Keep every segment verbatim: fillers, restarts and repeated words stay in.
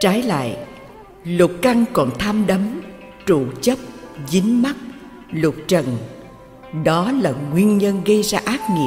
Trái lại, lục căn còn tham đắm, trụ chấp, dính mắc, lục trần. Đó là nguyên nhân gây ra ác nghiệp.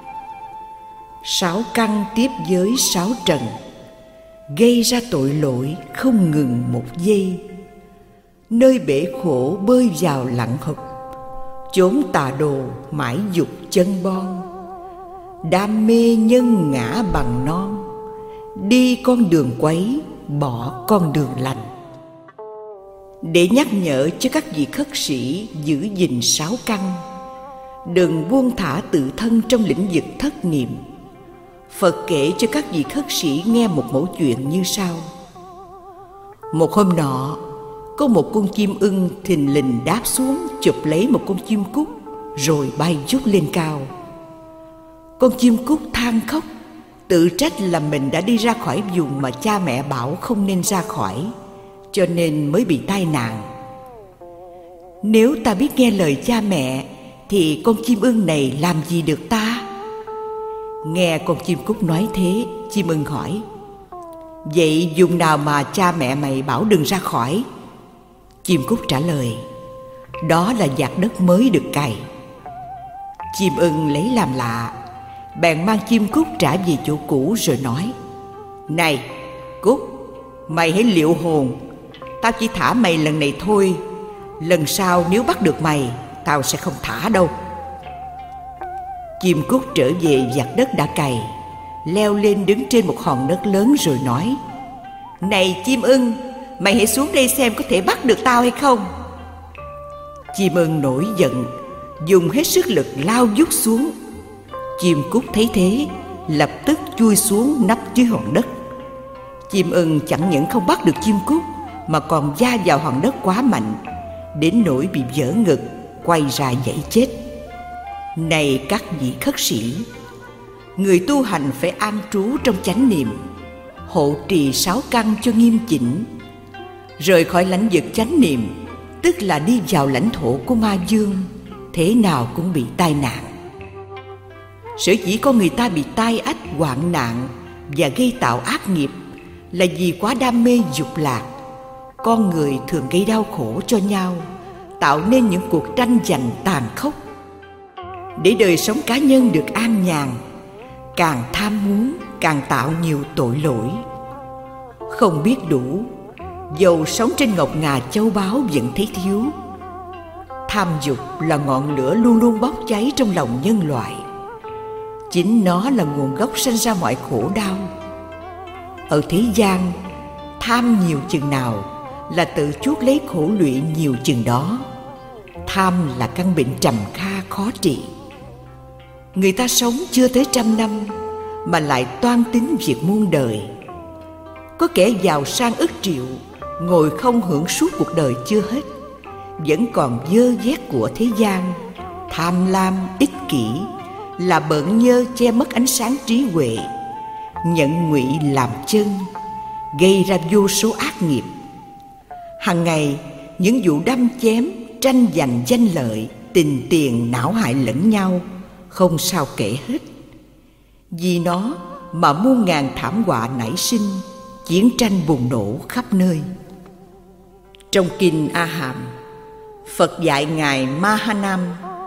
Sáu căn tiếp với sáu trần, gây ra tội lỗi không ngừng một giây. Nơi bể khổ bơi vào lặng hụp, chốn tà đồ mãi dục chân bon. Đam mê nhân ngã bằng non, đi con đường quấy, bỏ con đường lành. Để nhắc nhở cho các vị khất sĩ giữ gìn sáu căn, đừng buông thả tự thân trong lĩnh vực thất niệm, Phật kể cho các vị khất sĩ nghe một mẩu chuyện như sau. Một hôm nọ, có một con chim ưng thình lình đáp xuống chụp lấy một con chim cút, rồi bay vút lên cao. Con chim cút than khóc, tự trách là mình đã đi ra khỏi vùng mà cha mẹ bảo không nên ra khỏi, cho nên mới bị tai nạn. Nếu ta biết nghe lời cha mẹ, thì con chim ưng này làm gì được ta? Nghe con chim cút nói thế, chim ưng hỏi: Vậy vùng nào mà cha mẹ mày bảo đừng ra khỏi? Chim cút trả lời: Đó là vạt đất mới được cày. Chim ưng lấy làm lạ, bèn mang chim cút trả về chỗ cũ rồi nói: Này cút, mày hãy liệu hồn. Tao chỉ thả mày lần này thôi, lần sau nếu bắt được mày, tao sẽ không thả đâu. Chim cút trở về vạt đất đã cày, leo lên đứng trên một hòn đất lớn rồi nói: Này chim ưng, mày hãy xuống đây xem có thể bắt được tao hay không. Chim ưng nổi giận, dùng hết sức lực lao vút xuống. Chim cút thấy thế, lập tức chui xuống nấp dưới hòn đất. Chim ưng chẳng những không bắt được chim cút, mà còn va vào hòn đất quá mạnh, đến nỗi bị vỡ ngực, quay ra dãy chết. Này các vị khất sĩ, người tu hành phải an trú trong chánh niệm, hộ trì sáu căn cho nghiêm chỉnh. Rời khỏi lãnh vực chánh niệm, tức là đi vào lãnh thổ của ma dương, thế nào cũng bị tai nạn. Sở dĩ con người ta bị tai ách, hoạn nạn và gây tạo ác nghiệp là vì quá đam mê dục lạc. Con người thường gây đau khổ cho nhau, tạo nên những cuộc tranh giành tàn khốc. Để đời sống cá nhân được an nhàn, càng tham muốn càng tạo nhiều tội lỗi. Không biết đủ, dầu sống trên ngọc ngà châu báu vẫn thấy thiếu. Tham dục là ngọn lửa luôn luôn bốc cháy trong lòng nhân loại. Chính nó là nguồn gốc sanh ra mọi khổ đau. Ở thế gian, tham nhiều chừng nào là tự chuốc lấy khổ lụy nhiều chừng đó. Tham là căn bệnh trầm kha khó trị. Người ta sống chưa tới trăm năm mà lại toan tính việc muôn đời. Có kẻ giàu sang ức triệu, ngồi không hưởng suốt cuộc đời chưa hết, vẫn còn dơ vét của thế gian, tham lam, ích kỷ, là bợn nhơ che mất ánh sáng trí huệ, nhận ngụy làm chân, gây ra vô số ác nghiệp. Hằng ngày, những vụ đâm chém, tranh giành danh lợi, tình tiền não hại lẫn nhau, không sao kể hết. Vì nó mà muôn ngàn thảm họa nảy sinh, chiến tranh bùng nổ khắp nơi. Trong kinh A Hàm, Phật dạy Ngài Mahanam: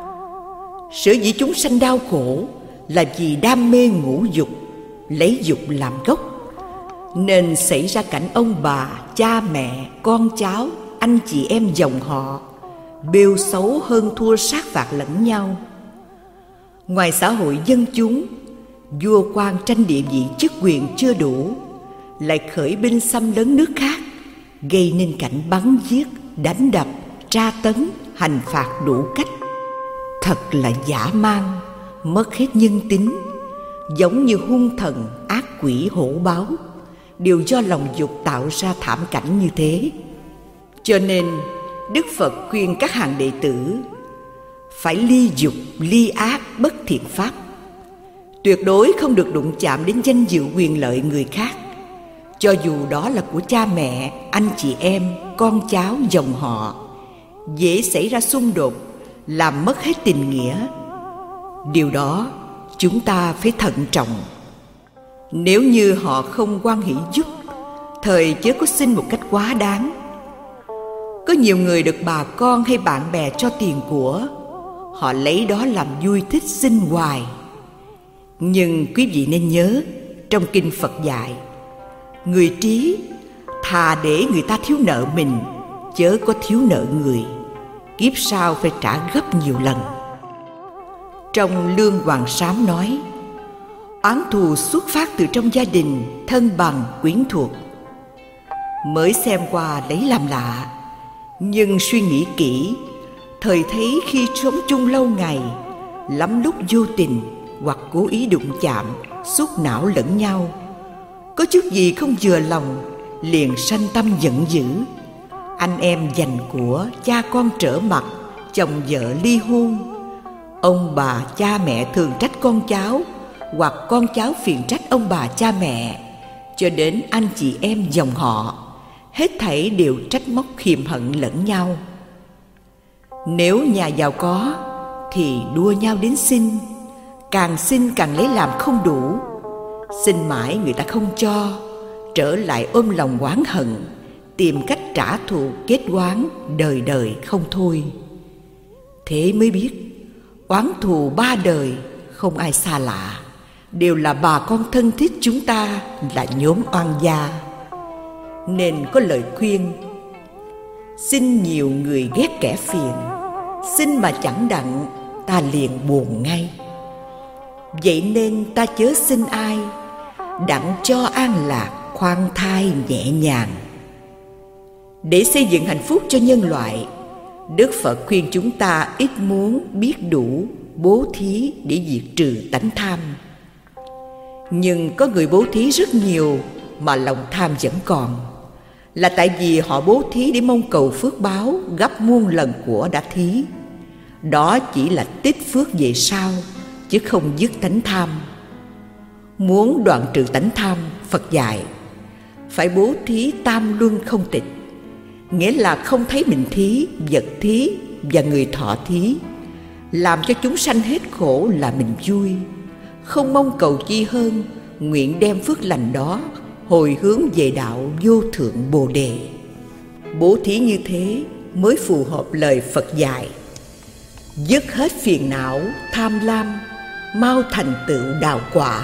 sở dĩ chúng sanh đau khổ là vì đam mê ngũ dục, lấy dục làm gốc, nên xảy ra cảnh ông bà, cha mẹ, con cháu, anh chị em dòng họ bêu xấu hơn thua sát phạt lẫn nhau. Ngoài xã hội dân chúng, vua quan tranh địa vị chức quyền chưa đủ, lại khởi binh xâm lấn nước khác, gây nên cảnh bắn giết, đánh đập, tra tấn, hành phạt đủ cách. Thật là dã man, mất hết nhân tính, giống như hung thần, ác quỷ hổ báo, đều do lòng dục tạo ra thảm cảnh như thế. Cho nên Đức Phật khuyên các hàng đệ tử phải ly dục, ly ác, bất thiện pháp. Tuyệt đối không được đụng chạm đến danh dự quyền lợi người khác, cho dù đó là của cha mẹ, anh chị em, con cháu, dòng họ. Dễ xảy ra xung đột, làm mất hết tình nghĩa. Điều đó chúng ta phải thận trọng. Nếu như họ không hoan hỷ giúp, Thời chớ có xin một cách quá đáng. Có nhiều người được bà con hay bạn bè cho tiền của, họ lấy đó làm vui thích xin hoài. Nhưng quý vị nên nhớ, trong kinh Phật dạy, người trí thà để người ta thiếu nợ mình, chớ có thiếu nợ người, kiếp sau phải trả gấp nhiều lần. Trong Lương Hoàng Sám nói, oán thù xuất phát từ trong gia đình, thân bằng, quyến thuộc. Mới xem qua lấy làm lạ, nhưng suy nghĩ kỹ, thời thấy khi sống chung lâu ngày, lắm lúc vô tình hoặc cố ý đụng chạm, xúc não lẫn nhau. Có chút gì không vừa lòng, liền sanh tâm giận dữ. Anh em giành của, cha con trở mặt, chồng vợ ly hôn. Ông bà cha mẹ thường trách con cháu, hoặc con cháu phiền trách ông bà cha mẹ, cho đến anh chị em dòng họ, hết thảy đều trách móc khiềm hận lẫn nhau. Nếu nhà giàu có thì đua nhau đến xin, càng xin càng lấy làm không đủ. Xin mãi người ta không cho, trở lại ôm lòng oán hận, tìm cách trả thù kết oán đời đời không thôi. Thế mới biết oán thù ba đời không ai xa lạ, đều là bà con thân thiết chúng ta, là nhóm oan gia. Nên có lời khuyên: xin nhiều người ghét kẻ phiền, xin mà chẳng đặng ta liền buồn ngay. Vậy nên ta chớ xin ai, đặng cho an lạc khoan thai nhẹ nhàng. Để xây dựng hạnh phúc cho nhân loại, Đức Phật khuyên chúng ta ít muốn biết đủ, bố thí để diệt trừ tánh tham. Nhưng có người bố thí rất nhiều mà lòng tham vẫn còn, là tại vì họ bố thí để mong cầu phước báo gấp muôn lần của đã thí. Đó chỉ là tích phước về sau, chứ không dứt tánh tham. Muốn đoạn trừ tánh tham, Phật dạy phải bố thí tam luân không tịch, nghĩa là không thấy mình thí, vật thí và người thọ thí, làm cho chúng sanh hết khổ là mình vui, không mong cầu chi hơn, nguyện đem phước lành đó hồi hướng về đạo vô thượng Bồ Đề. Bố thí như thế mới phù hợp lời Phật dạy: dứt hết phiền não, tham lam, mau thành tựu đạo quả.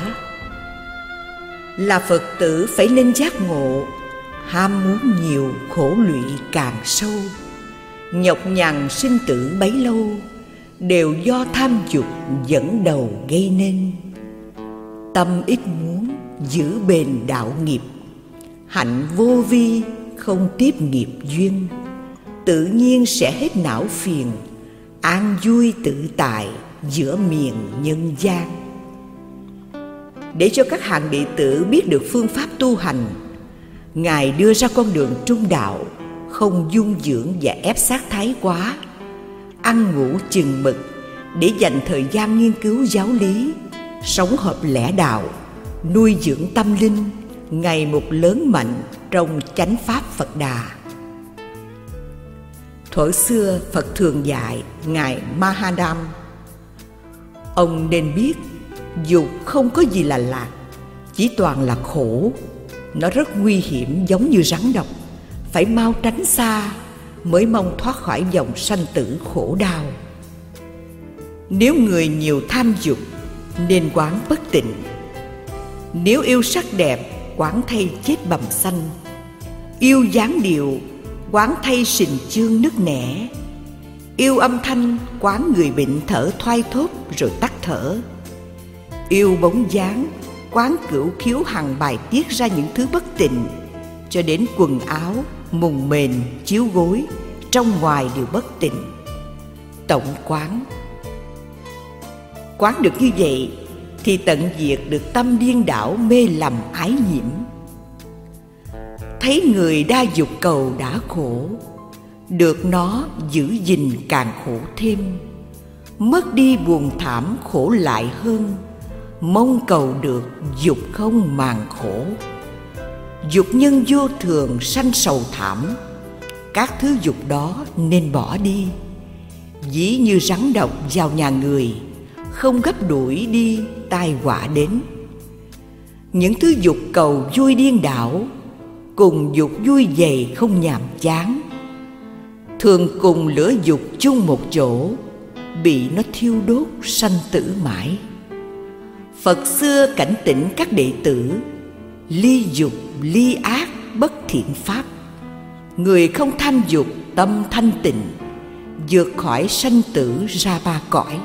Là Phật tử phải nên giác ngộ, ham muốn nhiều khổ lụy càng sâu. Nhọc nhằn sinh tử bấy lâu, đều do tham dục dẫn đầu gây nên. Tâm ít muốn giữ bền đạo nghiệp, hạnh vô vi không tiếp nghiệp duyên. Tự nhiên sẽ hết não phiền, an vui tự tại giữa miền nhân gian. Để cho các hàng đệ tử biết được phương pháp tu hành, Ngài đưa ra con đường trung đạo, không dung dưỡng và ép sát thái quá, ăn ngủ chừng mực để dành thời gian nghiên cứu giáo lý, sống hợp lẽ đạo, nuôi dưỡng tâm linh, ngày một lớn mạnh trong chánh pháp Phật Đà. Thuở xưa Phật thường dạy Ngài Mahadam: ông nên biết dục không có gì là lạc, chỉ toàn là khổ. Nó rất nguy hiểm, giống như rắn độc, phải mau tránh xa mới mong thoát khỏi vòng sanh tử khổ đau. Nếu người nhiều tham dục, nên quán bất tịnh. Nếu yêu sắc đẹp, quán thay chết bầm xanh. Yêu dáng điệu, quán thay sình chương nứt nẻ. Yêu âm thanh, quán người bệnh thở thoai thóp rồi tắt thở. Yêu bóng dáng, quán cửu khiếu hằng bài tiết ra những thứ bất tịnh, cho đến quần áo, mùng mền, chiếu gối, trong ngoài đều bất tịnh. Tổng quán. Quán được như vậy thì tận diệt được tâm điên đảo mê lầm ái nhiễm. Thấy người đa dục cầu đã khổ, được nó giữ gìn càng khổ thêm. Mất đi buồn thảm khổ lại hơn, mong cầu được dục không màng khổ. Dục nhân vô thường sanh sầu thảm, các thứ dục đó nên bỏ đi. Ví như rắn độc vào nhà người, không gấp đuổi đi tai họa đến. Những thứ dục cầu vui điên đảo, cùng dục vui vầy không nhàm chán. Thường cùng lửa dục chung một chỗ, bị nó thiêu đốt sanh tử mãi. Phật xưa cảnh tỉnh các đệ tử, ly dục ly ác bất thiện pháp. Người không tham dục tâm thanh tịnh, vượt khỏi sanh tử ra ba cõi.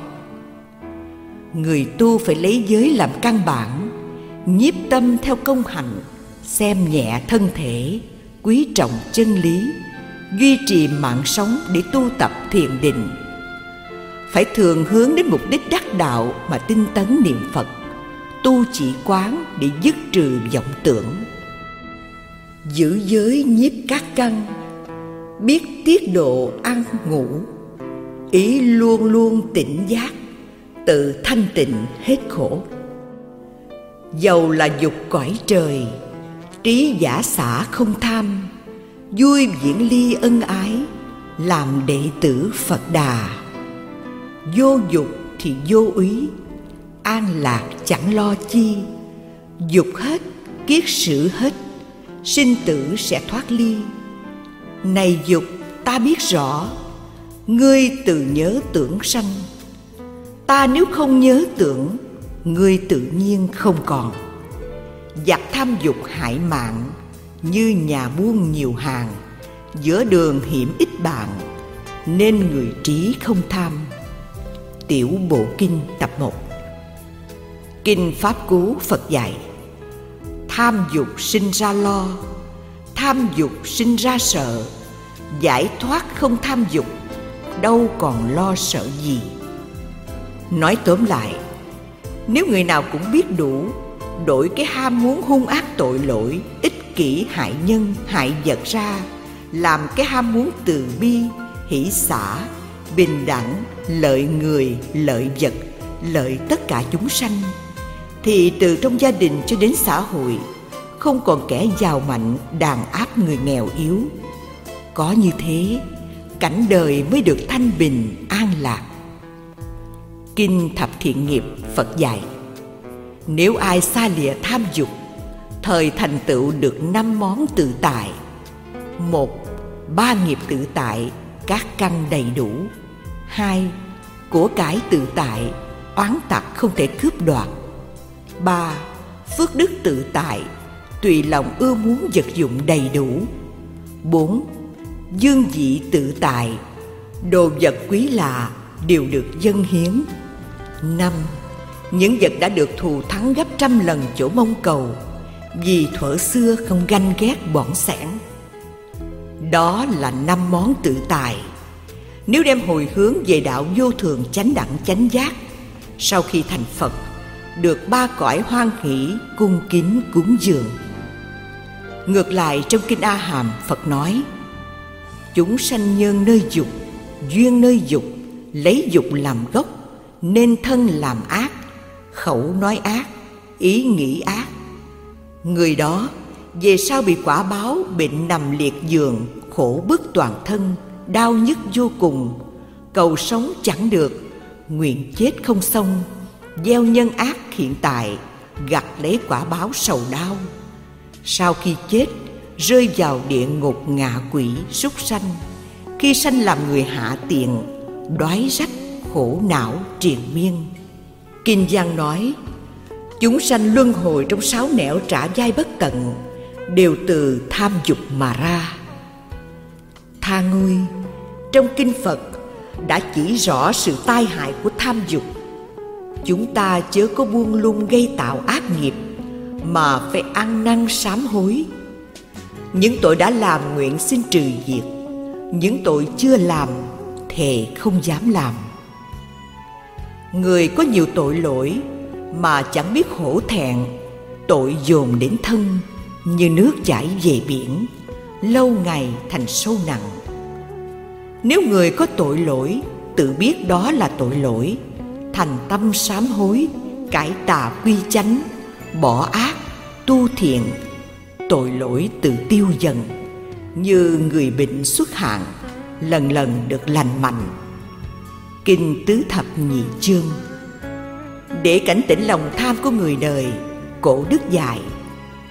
Người tu phải lấy giới làm căn bản, nhiếp tâm theo công hạnh, xem nhẹ thân thể, quý trọng chân lý, duy trì mạng sống để tu tập thiền định. Phải thường hướng đến mục đích đắc đạo mà tinh tấn niệm Phật, tu chỉ quán để dứt trừ vọng tưởng. Giữ giới nhiếp các căn, biết tiết độ ăn ngủ, ý luôn luôn tỉnh giác, tự thanh tịnh hết khổ. Dầu là dục cõi trời, trí giả xả không tham, vui viễn ly ân ái, làm đệ tử Phật Đà. Vô dục thì vô úy, an lạc chẳng lo chi. Dục hết, kiết sử hết, sinh tử sẽ thoát ly. Này dục, ta biết rõ, ngươi tự nhớ tưởng sanh. Ta nếu không nhớ tưởng, ngươi tự nhiên không còn. Giặc tham dục hại mạng, như nhà buôn nhiều hàng, giữa đường hiểm ít bạn, nên người trí không tham. Tiểu Bộ Kinh tập một. Kinh Pháp Cú Phật dạy: tham dục sinh ra lo, tham dục sinh ra sợ. Giải thoát không tham dục, đâu còn lo sợ gì. Nói tóm lại, nếu người nào cũng biết đủ, đổi cái ham muốn hung ác tội lỗi, ích kỷ hại nhân hại vật ra, làm cái ham muốn từ bi, hỷ xả, bình đẳng, lợi người, lợi vật, lợi tất cả chúng sanh, thì từ trong gia đình cho đến xã hội, không còn kẻ giàu mạnh đàn áp người nghèo yếu. Có như thế, cảnh đời mới được thanh bình an lạc. Kinh Thập Thiện Nghiệp Phật dạy: nếu ai xa lìa tham dục, thời thành tựu được năm món tự tại. Một, ba nghiệp tự tại, các căn đầy đủ. Hai, của cải tự tại, oán tặc không thể cướp đoạt. Ba, phước đức tự tại, tùy lòng ưa muốn vật dụng đầy đủ. Bốn, dương vị tự tại, đồ vật quý lạ đều được dâng hiến. Năm, những vật đã được thù thắng gấp trăm lần chỗ mong cầu, vì thuở xưa không ganh ghét bỏng sẻn. Đó là năm món tự tại. Nếu đem hồi hướng về đạo vô thường chánh đẳng chánh giác, sau khi thành Phật, được ba cõi hoan hỷ cung kính cúng dường. Ngược lại, trong Kinh A Hàm, Phật nói: chúng sanh nhân nơi dục, duyên nơi dục, lấy dục làm gốc, nên thân làm ác, khẩu nói ác, ý nghĩ ác. Người đó về sau bị quả báo bệnh nằm liệt giường, khổ bức toàn thân, đau nhức vô cùng, cầu sống chẳng được, nguyện chết không xong, gieo nhân ác hiện tại, gặt lấy quả báo sầu đau. Sau khi chết, rơi vào địa ngục ngạ quỷ súc sanh, khi sanh làm người hạ tiện, đói rách, khổ não triền miên. Kinh Văn nói: chúng sanh luân hồi trong sáu nẻo trả vai bất tận, đều từ tham dục mà ra. Tha ngươi, trong Kinh Phật đã chỉ rõ sự tai hại của tham dục. Chúng ta chớ có buông lung gây tạo ác nghiệp, mà phải ăn năn sám hối. Những tội đã làm nguyện xin trừ diệt, những tội chưa làm thề không dám làm. Người có nhiều tội lỗi mà chẳng biết hổ thẹn, tội dồn đến thân như nước chảy về biển, lâu ngày thành sâu nặng. Nếu người có tội lỗi tự biết đó là tội lỗi, thành tâm sám hối, cải tà quy chánh, bỏ ác tu thiện, tội lỗi tự tiêu dần, như người bệnh xuất hạn, lần lần được lành mạnh. Kinh Tứ Thập Nhị Chương. Để cảnh tỉnh lòng tham của người đời, Cổ Đức dạy: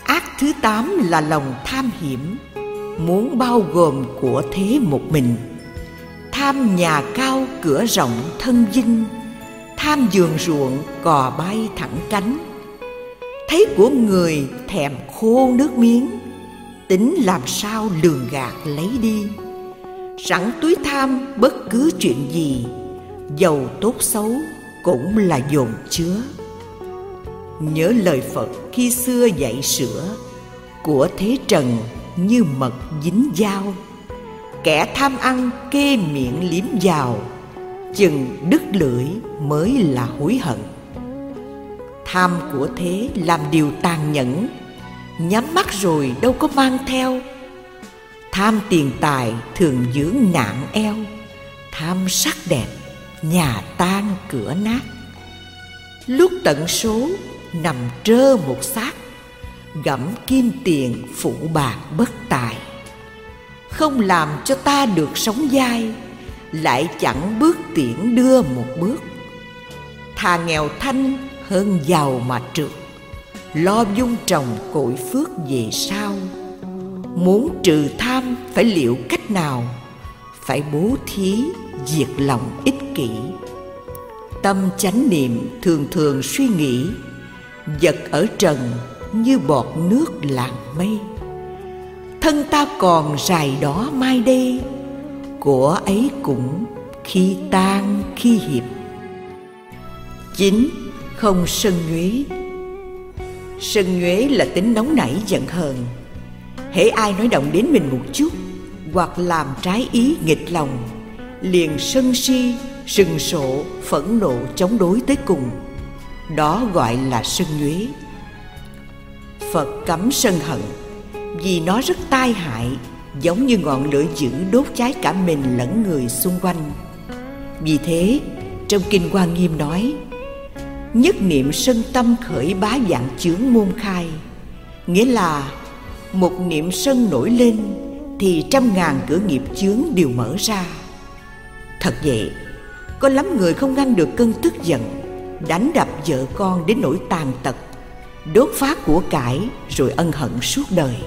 Ác thứ tám là lòng tham hiểm, muốn bao gồm của thế một mình. Tham nhà cao cửa rộng thân dinh, tham vườn ruộng cò bay thẳng cánh. Thấy của người thèm khô nước miếng, tính làm sao lường gạt lấy đi. Sẵn túi tham bất cứ chuyện gì, dầu tốt xấu cũng là dồn chứa. Nhớ lời Phật khi xưa dạy sửa, của thế trần như mật dính dao. Kẻ tham ăn kê miệng liếm vào, chừng đứt lưỡi mới là hối hận. Tham của thế làm điều tàn nhẫn, nhắm mắt rồi đâu có mang theo. Tham tiền tài thường dưỡng nạn eo, tham sắc đẹp nhà tan cửa nát. Lúc tận số nằm trơ một xác, gặm kim tiền phụ bạc bất tài. Không làm cho ta được sống dai, lại chẳng bước tiễn đưa một bước. Thà nghèo thanh hơn giàu mà trượt, lo vun trồng cội phước về sau. Muốn trừ tham phải liệu cách nào, phải bố thí diệt lòng ích kỷ. Tâm chánh niệm thường thường suy nghĩ, vật ở trần như bọt nước làng mây. Thân ta còn rài đó mai đây, của ấy cũng khi tan khi hiệp. Chín. Không sân nhuế. Sân nhuế là tính nóng nảy giận hờn. Hễ ai nói động đến mình một chút, hoặc làm trái ý nghịch lòng, liền sân si, sừng sộ, phẫn nộ chống đối tới cùng. Đó gọi là sân nhuế. Phật cấm sân hận, vì nó rất tai hại, giống như ngọn lửa dữ đốt cháy cả mình lẫn người xung quanh. Vì thế, trong Kinh Hoa Nghiêm nói: nhất niệm sân tâm khởi bá vạn chướng môn khai. Nghĩa là một niệm sân nổi lên thì trăm ngàn cửa nghiệp chướng đều mở ra. Thật vậy, có lắm người không ngăn được cơn tức giận, đánh đập vợ con đến nỗi tàn tật, đốt phá của cải rồi ân hận suốt đời.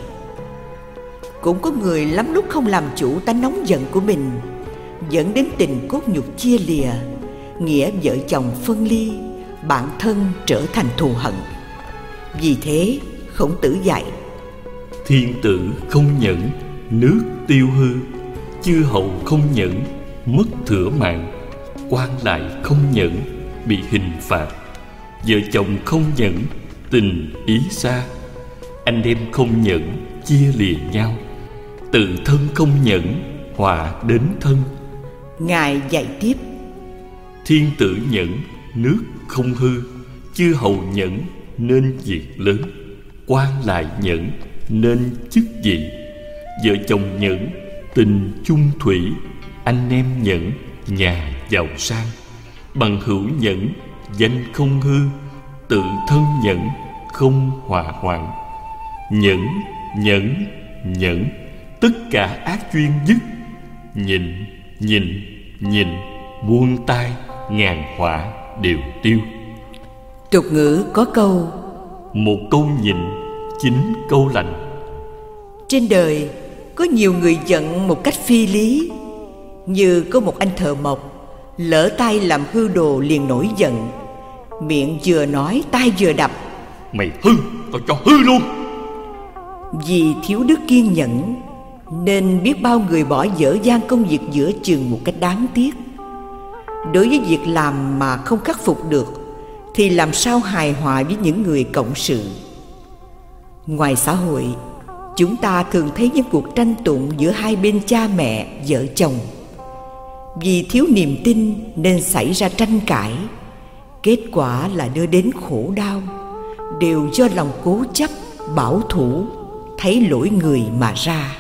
Cũng có người lắm lúc không làm chủ tánh nóng giận của mình, dẫn đến tình cốt nhục chia lìa, nghĩa vợ chồng phân ly, bạn thân trở thành thù hận. Vì thế Khổng Tử dạy: thiên tử không nhẫn, nước tiêu hư; chư hầu không nhẫn, mất thửa mạng; quan lại không nhẫn, bị hình phạt; vợ chồng không nhẫn, tình ý xa; anh em không nhẫn, chia lìa nhau; tự thân không nhẫn, họa đến thân. Ngài dạy tiếp: thiên tử nhẫn, nước không hư; chư hầu nhẫn, nên việc lớn; quan lại nhẫn, nên chức vị; vợ chồng nhẫn, tình chung thủy; anh em nhẫn, nhà giàu sang; bằng hữu nhẫn, danh không hư; tự thân nhẫn, không hỏa hoạn. Nhẫn, nhẫn, nhẫn, tất cả ác duyên dứt; nhịn, nhịn, nhịn, buông tay, ngàn họa đều tiêu. Tục ngữ có câu: một câu nhịn, chín câu lành. Trên đời có nhiều người giận một cách phi lý. Như có một anh thợ mộc, lỡ tay làm hư đồ liền nổi giận, miệng vừa nói tay vừa đập: mày hư, tao cho hư luôn. Vì thiếu đức kiên nhẫn nên biết bao người bỏ dở dang công việc giữa chừng một cách đáng tiếc. Đối với việc làm mà không khắc phục được thì làm sao hài hòa với những người cộng sự. Ngoài xã hội, chúng ta thường thấy những cuộc tranh tụng giữa hai bên cha mẹ, vợ chồng. Vì thiếu niềm tin nên xảy ra tranh cãi, kết quả là đưa đến khổ đau, đều do lòng cố chấp, bảo thủ, thấy lỗi người mà ra.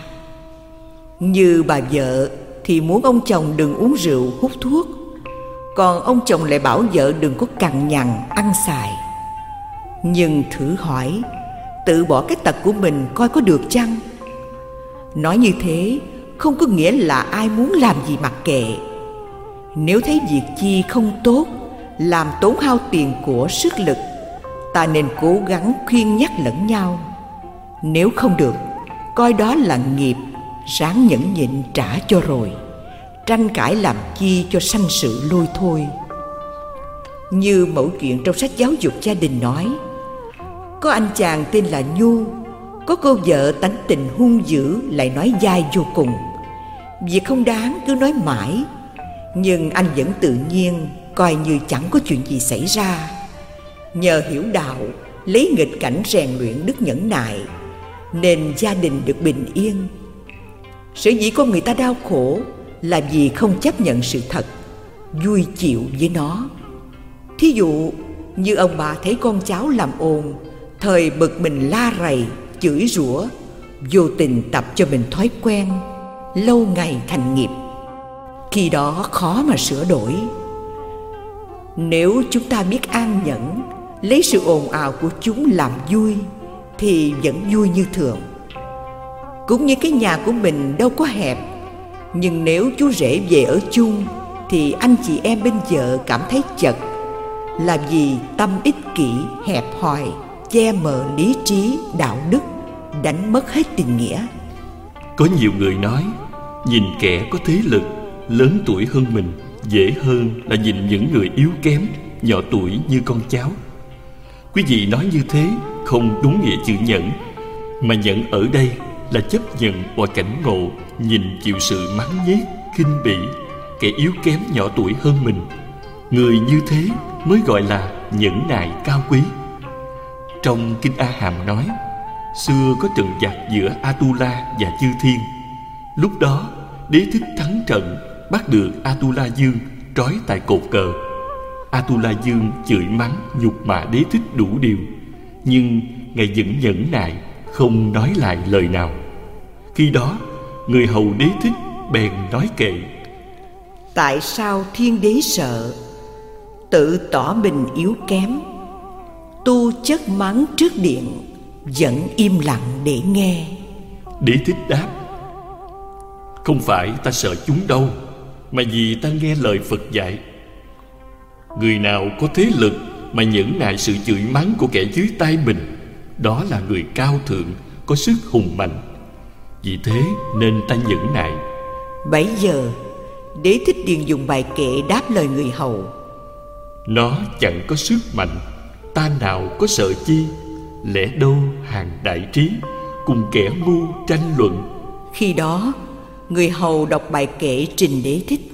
Như bà vợ thì muốn ông chồng đừng uống rượu, hút thuốc, còn ông chồng lại bảo vợ đừng có cằn nhằn, ăn xài. Nhưng thử hỏi, tự bỏ cái tật của mình coi có được chăng? Nói như thế không có nghĩa là ai muốn làm gì mặc kệ. Nếu thấy việc chi không tốt, làm tốn hao tiền của sức lực, ta nên cố gắng khuyên nhắc lẫn nhau. Nếu không được, coi đó là nghiệp, ráng nhẫn nhịn trả cho rồi. Tranh cãi làm chi cho sanh sự lôi thôi. Như mẫu chuyện trong sách giáo dục gia đình nói, có anh chàng tên là Nhu, có cô vợ tánh tình hung dữ lại nói dai vô cùng. Việc không đáng cứ nói mãi, nhưng anh vẫn tự nhiên coi như chẳng có chuyện gì xảy ra. Nhờ hiểu đạo, lấy nghịch cảnh rèn luyện đức nhẫn nại, nên gia đình được bình yên. Sở dĩ con người ta đau khổ là vì không chấp nhận sự thật, vui chịu với nó. Thí dụ như ông bà thấy con cháu làm ồn, thời bực mình la rầy, chửi rủa, vô tình tập cho mình thói quen, lâu ngày thành nghiệp. Khi đó khó mà sửa đổi. Nếu chúng ta biết an nhẫn, lấy sự ồn ào của chúng làm vui, thì vẫn vui như thường. Cũng như cái nhà của mình đâu có hẹp, nhưng nếu chú rể về ở chung thì anh chị em bên vợ cảm thấy chật, là vì tâm ích kỷ, hẹp hòi, che mờ lý trí, đạo đức, đánh mất hết tình nghĩa. Có nhiều người nói, nhìn kẻ có thế lực, lớn tuổi hơn mình dễ hơn là nhìn những người yếu kém, nhỏ tuổi như con cháu. Quý vị nói như thế không đúng nghĩa chữ nhẫn, mà nhẫn ở đây là chấp nhận mọi cảnh ngộ, nhìn chịu sự mắng nhiếc, khinh bỉ kẻ yếu kém nhỏ tuổi hơn mình. Người như thế mới gọi là nhẫn nại cao quý. Trong Kinh A Hàm nói, xưa có trận giặc giữa Atula và Chư Thiên. Lúc đó Đế Thích thắng trận, bắt được Atula Dương trói tại cột cờ. Atula Dương chửi mắng nhục mạ Đế Thích đủ điều, nhưng ngài vẫn nhẫn nại, không nói lại lời nào. Khi đó người hầu Đế Thích bèn nói kệ: tại sao thiên đế sợ, tự tỏ mình yếu kém, tu chất mắng trước điện, vẫn im lặng để nghe. Đế Thích đáp: không phải ta sợ chúng đâu, mà vì ta nghe lời Phật dạy. Người nào có thế lực mà nhẫn nại sự chửi mắng của kẻ dưới tay mình, đó là người cao thượng, có sức hùng mạnh. Vì thế nên ta nhẫn nại. Bấy giờ Đế Thích điền dùng bài kệ đáp lời người hầu: nó chẳng có sức mạnh, ta nào có sợ chi, lẽ đâu hàng đại trí, cùng kẻ ngu tranh luận. Khi đó người hầu đọc bài kệ trình Đế Thích: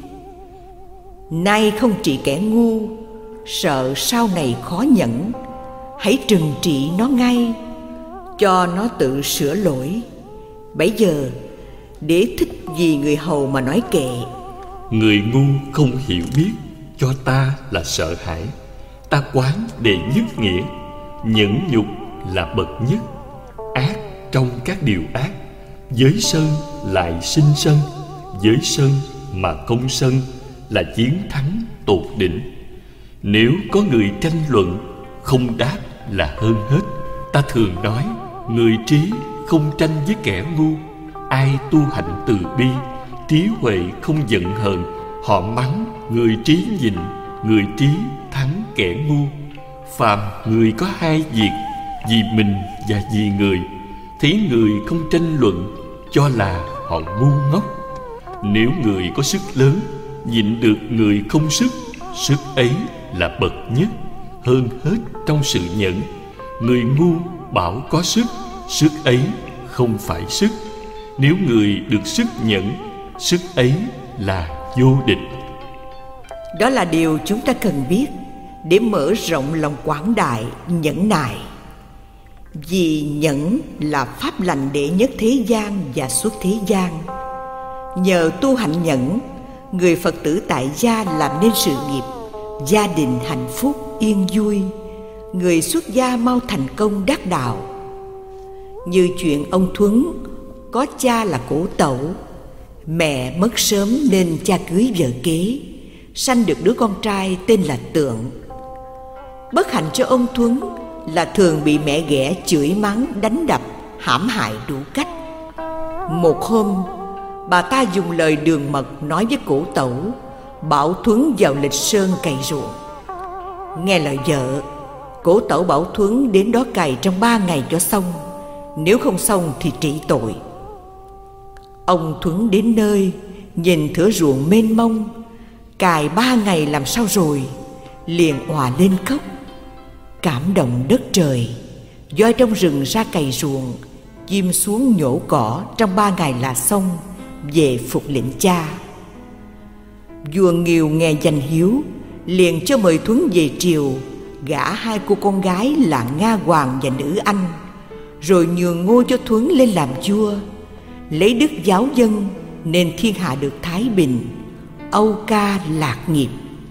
nay không trị kẻ ngu, sợ sau này khó nhẫn, hãy trừng trị nó ngay, cho nó tự sửa lỗi. Bấy giờ Đế Thích vì người hầu mà nói kệ: người ngu không hiểu biết, cho ta là sợ hãi. Ta quán đệ nhất nghĩa, nhẫn nhục là bậc nhất. Ác trong các điều ác, giới sân lại sinh sân. Giới sân mà không sân là chiến thắng tột đỉnh. Nếu có người tranh luận, không đáp là hơn hết. Ta thường nói, người trí không tranh với kẻ ngu. Ai tu hạnh từ bi, trí huệ không giận hờn, họ mắng người trí nhịn, người trí thắng kẻ ngu. Phàm người có hai việc, vì mình và vì người, thấy người không tranh luận, cho là họ ngu ngốc. Nếu người có sức lớn, nhịn được người không sức, sức ấy là bậc nhất, hơn hết trong sự nhẫn. Người ngu bảo có sức, sức ấy không phải sức. Nếu người được sức nhẫn, sức ấy là vô địch. Đó là điều chúng ta cần biết để mở rộng lòng quảng đại, nhẫn nại. Vì nhẫn là pháp lành đệ nhất thế gian và xuất thế gian. Nhờ tu hạnh nhẫn, người Phật tử tại gia làm nên sự nghiệp, gia đình hạnh phúc yên vui, người xuất gia mau thành công đắc đạo. Như chuyện ông Thuấn có cha là Cổ Tẩu, mẹ mất sớm nên cha cưới vợ kế, sanh được đứa con trai tên là Tượng. Bất hạnh cho ông Thuấn là thường bị mẹ ghẻ chửi mắng, đánh đập, hãm hại đủ cách. Một hôm, bà ta dùng lời đường mật nói với Cổ Tẩu, bảo Thuấn vào Lịch Sơn cày ruộng. Nghe lời vợ, Cổ Tẩu bảo Thuấn đến đó cày trong ba ngày cho xong, nếu không xong thì trị tội. Ông Thuấn đến nơi, nhìn thửa ruộng mênh mông, cày ba ngày làm sao rồi, liền òa lên khóc. Cảm động đất trời, voi trong rừng ra cày ruộng, chim xuống nhổ cỏ, trong ba ngày là xong, về phục lệnh cha. Vua Nghiêu nghe danh hiếu, liền cho mời Thuấn về triều, gả hai cô con gái là Nga Hoàng và Nữ Anh, rồi nhường ngôi cho Thuấn lên làm vua. Lấy đức giáo dân nên thiên hạ được thái bình, âu ca lạc nghiệp.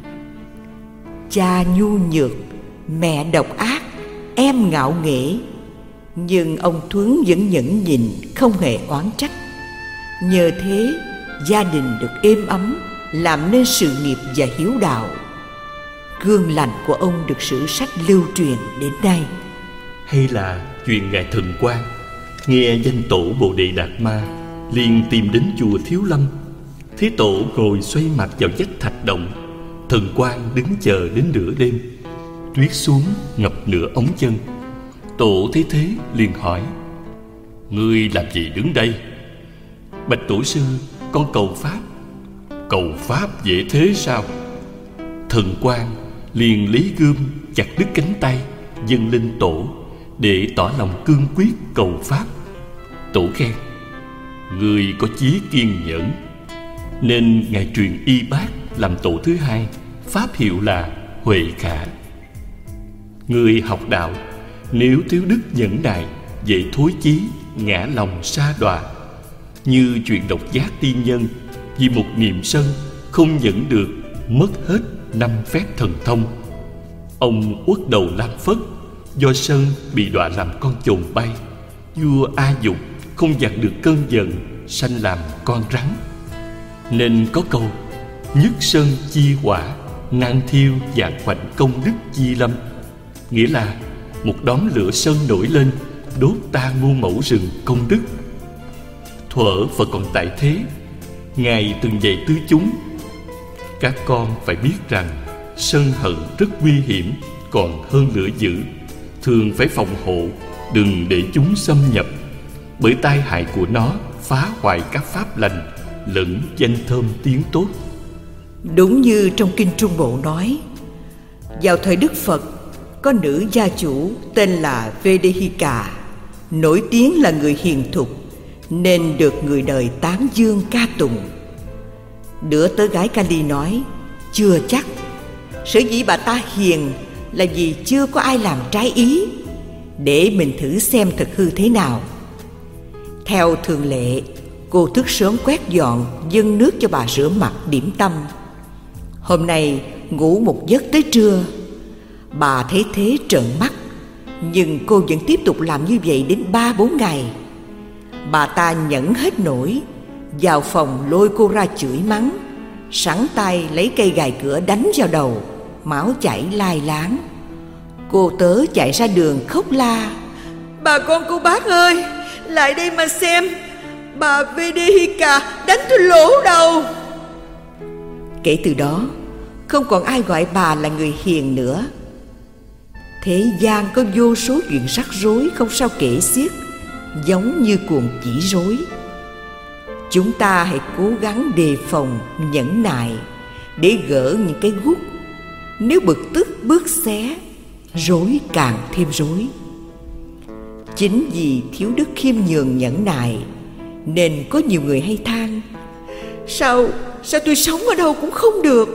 Cha nhu nhược, mẹ độc ác, em ngạo nghễ, nhưng ông Thuấn vẫn nhẫn nhịn, không hề oán trách. Nhờ thế, gia đình được êm ấm, làm nên sự nghiệp và hiếu đạo. Gương lành của ông được sử sách lưu truyền đến nay. Hay là chuyện ngài Thần Quang nghe danh tổ Bồ Đề Đạt Ma, liền tìm đến chùa Thiếu Lâm. Thế tổ ngồi xoay mặt vào vách thạch động. Thần Quang đứng chờ đến nửa đêm. Tuyết xuống ngập nửa ống chân. Tổ thấy thế liền hỏi: ngươi làm gì đứng đây? Bạch tổ sư, con cầu pháp. Cầu pháp dễ thế sao? Thần Quang liền lấy gươm chặt đứt cánh tay, dâng lên tổ để tỏ lòng cương quyết cầu pháp. Tổ khen: ngươi có chí kiên nhẫn, nên ngài truyền y bát làm tổ thứ hai, pháp hiệu là Huệ Khả. Người học đạo nếu thiếu đức nhẫn nại, dễ thối chí, ngã lòng sa đọa. Như chuyện độc giác tiên nhân, vì một niệm sân không nhẫn được, mất hết năm phép thần thông. Ông uất đầu Lam Phất, do sân bị đọa làm con chồn bay. Vua A Dục không dằn được cơn giận, sanh làm con rắn. Nên có câu: nhất sân chi hỏa, nan thiêu vạn khoảnh công đức chi lâm. Nghĩa là một đốm lửa sân nổi lên, đốt ta muôn mẫu rừng công đức. Thuở Phật còn tại thế, ngài từng dạy tứ chúng: các con phải biết rằng sân hận rất nguy hiểm, còn hơn lửa dữ. Thường phải phòng hộ, đừng để chúng xâm nhập, bởi tai hại của nó phá hoại các pháp lành, lẫn danh thơm tiếng tốt. Đúng như trong Kinh Trung Bộ nói, vào thời Đức Phật, có nữ gia chủ tên là Vedehika, nổi tiếng là người hiền thục, nên được người đời tán dương ca tụng. Đứa tớ gái Kali nói: chưa chắc. Sở dĩ bà ta hiền là vì chưa có ai làm trái ý, để mình thử xem thật hư thế nào. Theo thường lệ, cô thức sớm quét dọn, dâng nước cho bà rửa mặt điểm tâm. Hôm nay ngủ một giấc tới trưa. Bà thấy thế trợn mắt, nhưng cô vẫn tiếp tục làm như vậy đến ba bốn ngày. Bà ta nhẫn hết nổi, vào phòng lôi cô ra chửi mắng, sẵn tay lấy cây gài cửa đánh vào đầu, máu chảy lai láng. Cô tớ chạy ra đường khóc la: bà con cô bác ơi, lại đây mà xem, bà Vedehika đánh tôi lỗ đầu. Kể từ đó, không còn ai gọi bà là người hiền nữa. Thế gian có vô số chuyện rắc rối không sao kể xiết, giống như cuồng chỉ rối. Chúng ta hãy cố gắng đề phòng, nhẫn nại để gỡ những cái gút. Nếu bực tức bước xé, rối càng thêm rối. Chính vì thiếu đức khiêm nhường nhẫn nại, nên có nhiều người hay than: Sao, sao tôi sống ở đâu cũng không được?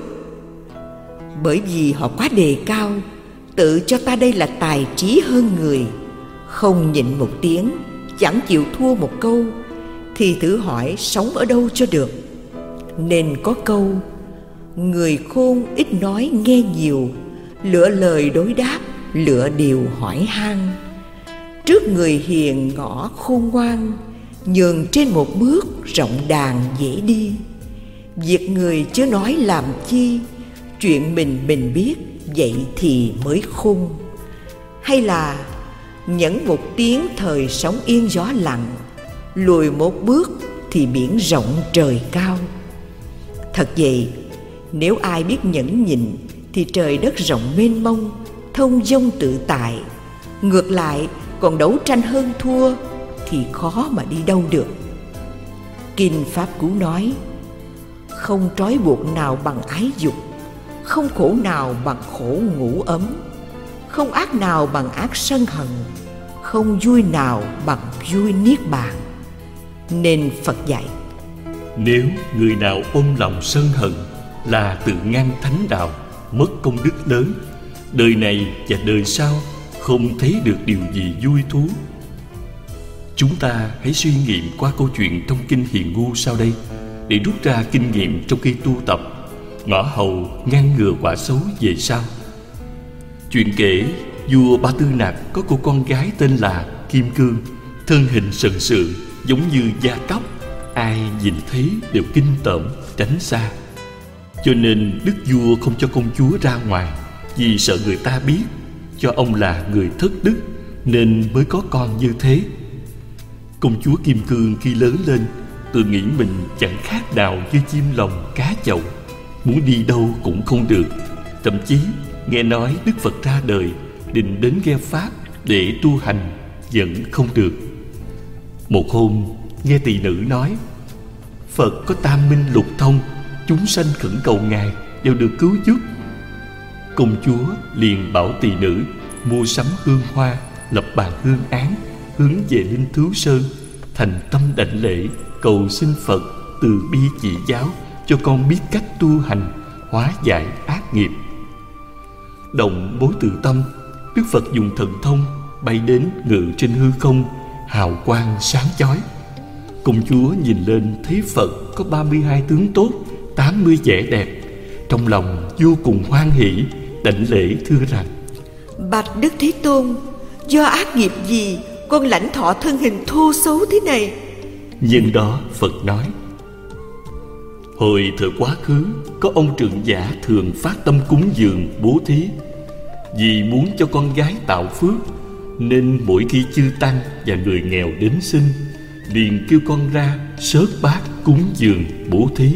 Bởi vì họ quá đề cao, tự cho ta đây là tài trí hơn người. Không nhịn một tiếng, chẳng chịu thua một câu, thì thử hỏi sống ở đâu cho được. Nên có câu: người khôn ít nói nghe nhiều, lựa lời đối đáp, lựa điều hỏi han. Trước người hiền ngõ khôn ngoan, nhường trên một bước rộng đàn dễ đi. Việc người chớ nói làm chi, chuyện mình mình biết, vậy thì mới khôn. Hay là nhẫn một tiếng thời sóng yên gió lặng, lùi một bước thì biển rộng trời cao. Thật vậy, nếu ai biết nhẫn nhịn thì trời đất rộng mênh mông, thông dong tự tại. Ngược lại còn đấu tranh hơn thua, thì khó mà đi đâu được. Kinh Pháp Cú nói: không trói buộc nào bằng ái dục, không khổ nào bằng khổ ngủ ấm, không ác nào bằng ác sân hận, không vui nào bằng vui niết bàn. Nên Phật dạy: nếu người nào ôm lòng sân hận là tự ngăn thánh đạo, mất công đức lớn, đời này và đời sau không thấy được điều gì vui thú. Chúng ta hãy suy nghiệm qua câu chuyện trong Kinh Hiền Ngu sau đây để rút ra kinh nghiệm trong khi tu tập, ngõ hầu ngăn ngừa quả xấu về sau. Chuyện kể vua Ba Tư Nặc có cô con gái tên là Kim Cương, thân hình sần sự giống như da cóc, ai nhìn thấy đều kinh tởm tránh xa. Cho nên đức vua không cho công chúa ra ngoài, vì sợ người ta biết cho ông là người thất đức nên mới có con như thế. Công chúa Kim Cương khi lớn lên tự nghĩ mình chẳng khác nào như chim lồng cá chậu, muốn đi đâu cũng không được. Thậm chí nghe nói Đức Phật ra đời định đến nghe Pháp để tu hành vẫn không được. Một hôm nghe tỳ nữ nói Phật có tam minh lục thông, chúng sanh khẩn cầu Ngài đều được cứu giúp. Công chúa liền bảo tỳ nữ mua sắm hương hoa, lập bàn hương án, hướng về Linh Thứu Sơn, thành tâm đảnh lễ cầu xin Phật từ bi chỉ giáo cho con biết cách tu hành, hóa giải ác nghiệp. Động bối từ tâm, Đức Phật dùng thần thông bay đến ngự trên hư không, hào quang sáng chói. Công chúa nhìn lên thấy Phật có ba mươi hai tướng tốt, tám mươi vẻ đẹp, trong lòng vô cùng hoan hỷ, đảnh lễ thưa rằng: bạch Đức Thế Tôn, do ác nghiệp gì con lãnh thọ thân hình thô xấu thế này? Nhân đó Phật nói: hồi thời quá khứ có ông trưởng giả thường phát tâm cúng dường bố thí, vì muốn cho con gái tạo phước nên mỗi khi chư tăng và người nghèo đến xin liền kêu con ra xớt bát cúng dường bố thí.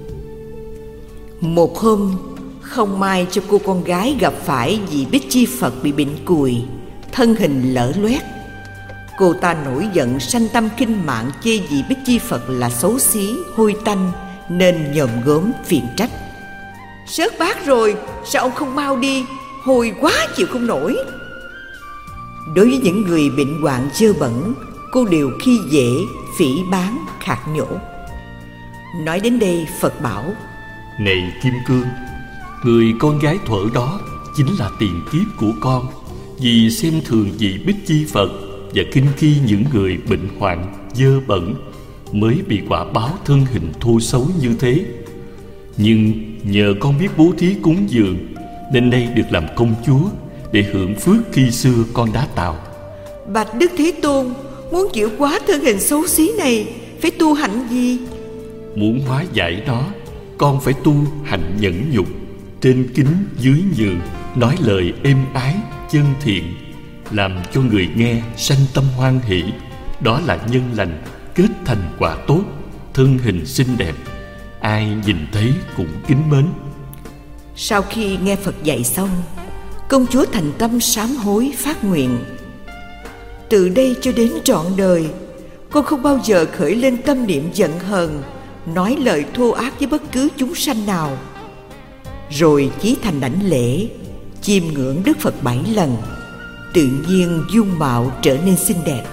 Một hôm không may cho cô con gái gặp phải vị Bích Chi Phật bị bệnh cùi, thân hình lở loét. Cô ta nổi giận sanh tâm kinh mạng chê vị Bích Chi Phật là xấu xí, hôi tanh nên nhòm gớm phiền trách: xớt bát rồi sao ông không mau đi, hôi quá chịu không nổi. Đối với những người bệnh hoạn dơ bẩn, cô đều khi dễ, phỉ báng, khạc nhổ. Nói đến đây Phật bảo: này Kim Cương, người con gái thuở đó chính là tiền kiếp của con, vì xem thường vị Bích Chi Phật và khinh khi những người bệnh hoạn dơ bẩn mới bị quả báo thân hình thô xấu như thế. Nhưng nhờ con biết bố thí cúng dường nên nay được làm công chúa để hưởng phước khi xưa con đã tạo. Bạch Đức Thế Tôn, muốn chịu hóa thân hình xấu xí này phải tu hạnh gì? Muốn hóa giải nó, con phải tu hạnh nhẫn nhục, trên kính dưới nhường, nói lời êm ái chân thiện, làm cho người nghe sanh tâm hoan hỷ. Đó là nhân lành, kết thành quả tốt, thân hình xinh đẹp, ai nhìn thấy cũng kính mến. Sau khi nghe Phật dạy xong, công chúa thành tâm sám hối phát nguyện: từ đây cho đến trọn đời, con không bao giờ khởi lên tâm niệm giận hờn, nói lời thô ác với bất cứ chúng sanh nào. Rồi chí thành đảnh lễ, chiêm ngưỡng Đức Phật bảy lần, tự nhiên dung mạo trở nên xinh đẹp.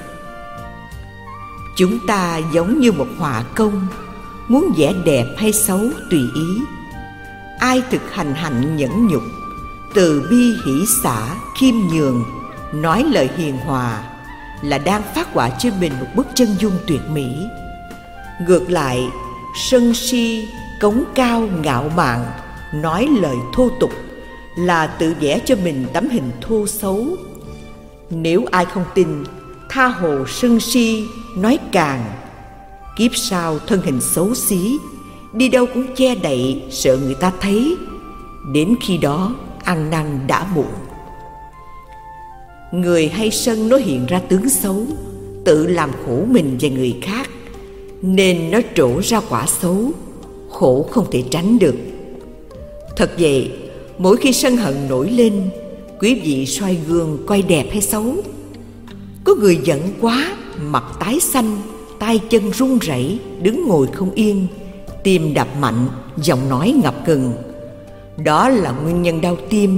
Chúng ta giống như một họa công, muốn vẽ đẹp hay xấu tùy ý. Ai thực hành hạnh nhẫn nhục, từ bi hỷ xả, khiêm nhường, nói lời hiền hòa, là đang phát họa cho mình một bức chân dung tuyệt mỹ. Ngược lại, sân si, cống cao ngạo mạn, nói lời thô tục, là tự vẽ cho mình tấm hình thô xấu. Nếu ai không tin, tha hồ sân si, nói càng. Kiếp sau thân hình xấu xí, đi đâu cũng che đậy, sợ người ta thấy. Đến khi đó ăn năn đã muộn. Người hay sân nó hiện ra tướng xấu, tự làm khổ mình và người khác, nên nó trổ ra quả xấu, khổ không thể tránh được. Thật vậy, mỗi khi sân hận nổi lên, quý vị soi gương coi đẹp hay xấu. Có người giận quá mặt tái xanh, tay chân run rẩy, đứng ngồi không yên, tim đập mạnh, giọng nói ngập ngừng. Đó là nguyên nhân đau tim